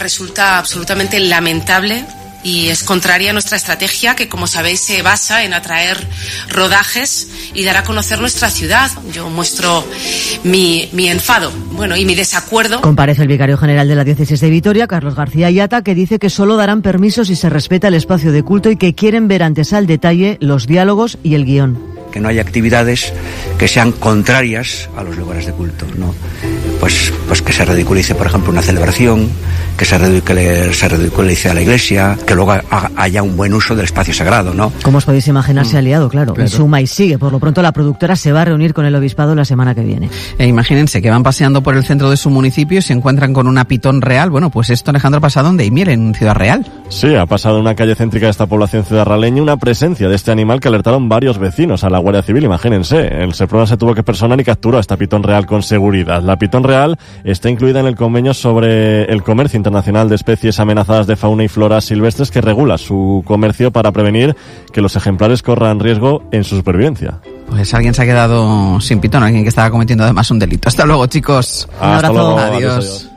resulta absolutamente lamentable y es contraria a nuestra estrategia, que como sabéis se basa en atraer rodajes y dar a conocer nuestra ciudad. Yo muestro mi enfado, y mi desacuerdo. Comparece el vicario general de la diócesis de Vitoria, Carlos García Ayata, que dice que solo darán permisos si se respeta el espacio de culto y que quieren ver antes al detalle los diálogos y el guión. Que no haya actividades que sean contrarias a los lugares de culto, ¿no? Pues que se ridiculice, por ejemplo, una celebración, que se ridiculice a la iglesia, que luego haya un buen uso del espacio sagrado, ¿no? Como os podéis imaginar, se ha liado, claro. Y suma y sigue. Por lo pronto, la productora se va a reunir con el obispado la semana que viene. Imagínense que van paseando por el centro de su municipio y se encuentran con una pitón real. Bueno, pues esto, Alejandro, ha pasado en Daimiel, en Ciudad Real. Sí, ha pasado en una calle céntrica de esta población ciudadraleña una presencia de este animal que alertaron varios vecinos a la Guardia Civil. Imagínense, el Seprona se tuvo que personar y capturó a esta pitón real con seguridad. La pitón real está incluida en el convenio sobre el comercio internacional de especies amenazadas de fauna y flora silvestres, que regula su comercio para prevenir que los ejemplares corran riesgo en su supervivencia. Pues alguien se ha quedado sin pitón, alguien que estaba cometiendo además un delito. Hasta luego, chicos. Hasta luego. Adiós.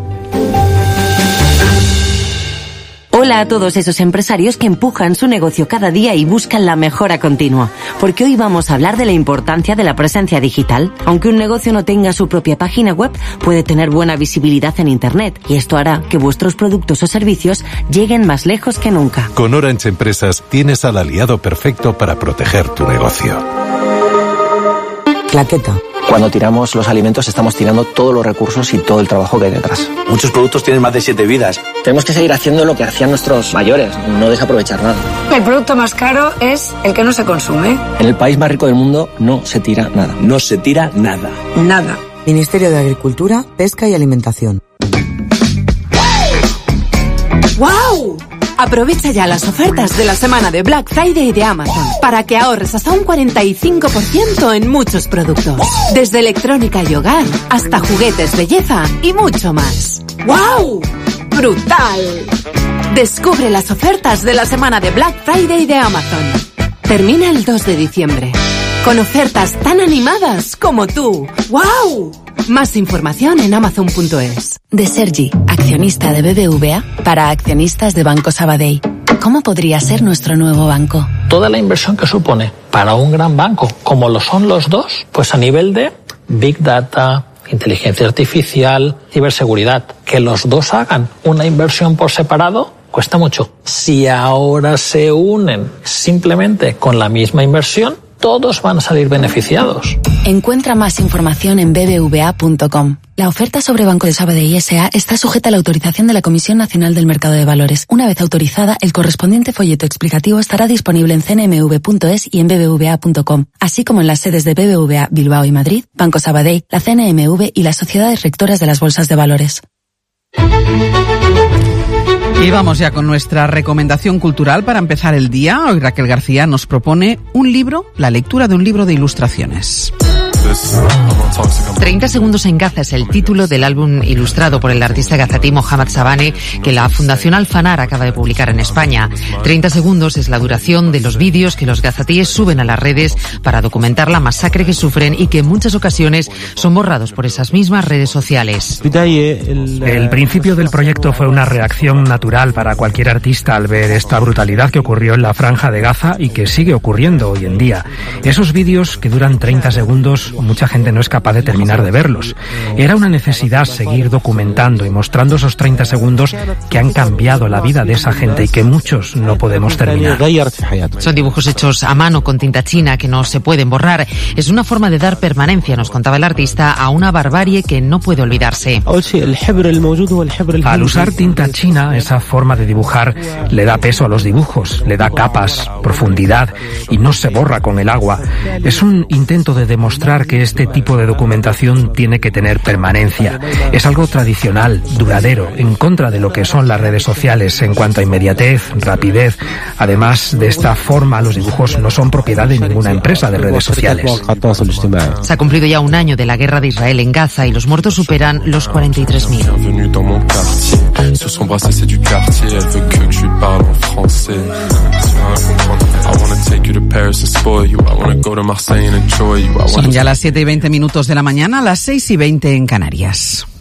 Hola a todos esos empresarios que empujan su negocio cada día y buscan la mejora continua. Porque hoy vamos a hablar de la importancia de la presencia digital. Aunque un negocio no tenga su propia página web, puede tener buena visibilidad en Internet. Y esto hará que vuestros productos o servicios lleguen más lejos que nunca. Con Orange Empresas tienes al aliado perfecto para proteger tu negocio. Claqueta. Cuando tiramos los alimentos estamos tirando todos los recursos y todo el trabajo que hay detrás. Muchos productos tienen más de 7 vidas. Tenemos que seguir haciendo lo que hacían nuestros mayores, no desaprovechar nada. El producto más caro es el que no se consume. En el país más rico del mundo no se tira nada. No se tira nada. Nada. Ministerio de Agricultura, Pesca y Alimentación. ¡Wow! Aprovecha ya las ofertas de la semana de Black Friday de Amazon para que ahorres hasta un 45% en muchos productos. Desde electrónica y hogar hasta juguetes, belleza y mucho más. ¡Wow! ¡Brutal! Descubre las ofertas de la semana de Black Friday de Amazon. Termina el 2 de diciembre. Con ofertas tan animadas como tú. ¡Wow! Más información en Amazon.es. De Sergi, accionista de BBVA, para accionistas de Banco Sabadell. ¿Cómo podría ser nuestro nuevo banco? Toda la inversión que supone para un gran banco, como lo son los dos, pues a nivel de Big Data, inteligencia artificial, ciberseguridad, que los dos hagan una inversión por separado, cuesta mucho. Si ahora se unen simplemente con la misma inversión, todos van a salir beneficiados. Encuentra más información en bbva.com. La oferta sobre Banco de Sabadell S.A. está sujeta a la autorización de la Comisión Nacional del Mercado de Valores. Una vez autorizada, el correspondiente folleto explicativo estará disponible en cnmv.es y en bbva.com, así como en las sedes de BBVA Bilbao y Madrid, Banco Sabadell, la CNMV y las sociedades rectoras de las bolsas de valores. Y vamos ya con nuestra recomendación cultural para empezar el día. Hoy Raquel García nos propone un libro, la lectura de un libro de ilustraciones. 30 segundos en Gaza es el título del álbum ilustrado por el artista gazatí Mohamed Sabane que la Fundación Alfanar acaba de publicar en España. 30 segundos es la duración de los vídeos que los gazatíes suben a las redes para documentar la masacre que sufren y que en muchas ocasiones son borrados por esas mismas redes sociales. El principio del proyecto fue una reacción natural para cualquier artista al ver esta brutalidad que ocurrió en la Franja de Gaza y que sigue ocurriendo hoy en día. Esos vídeos que duran 30 segundos, mucha gente no es capaz de terminar de verlos. Era una necesidad seguir documentando y mostrando esos 30 segundos que han cambiado la vida de esa gente y que muchos no podemos terminar. Son dibujos hechos a mano con tinta china que no se pueden borrar. Es una forma de dar permanencia, nos contaba el artista, a una barbarie que no puede olvidarse. Al usar tinta china, esa forma de dibujar le da peso a los dibujos, le da capas, profundidad y no se borra con el agua. Es un intento de demostrar que este tipo de documentación tiene que tener permanencia. Es algo tradicional, duradero, en contra de lo que son las redes sociales en cuanto a inmediatez, rapidez. Además, de esta forma, los dibujos no son propiedad de ninguna empresa de redes sociales. Se ha cumplido ya un año de la guerra de Israel en Gaza y los muertos superan los 43.000. Son ya las 7:20 de la mañana, las 6:20 en Canarias.